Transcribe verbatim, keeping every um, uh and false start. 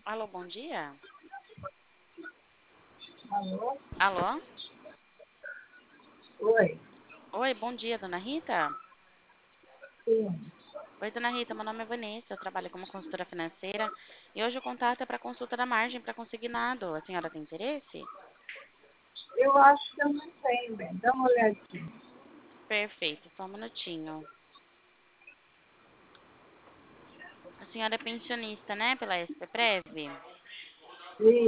Alô, bom dia. Alô? Alô? Oi. Oi, bom dia, dona Rita. Sim. Oi, dona Rita, meu nome é Vanessa, eu trabalho como consultora financeira e hoje o contato é para consulta da margem para consignado. A senhora tem interesse? Eu acho que eu não tenho, bem. Dá uma olhadinha. Perfeito, só um minutinho. A senhora é pensionista, né, pela S P Prev? Sim.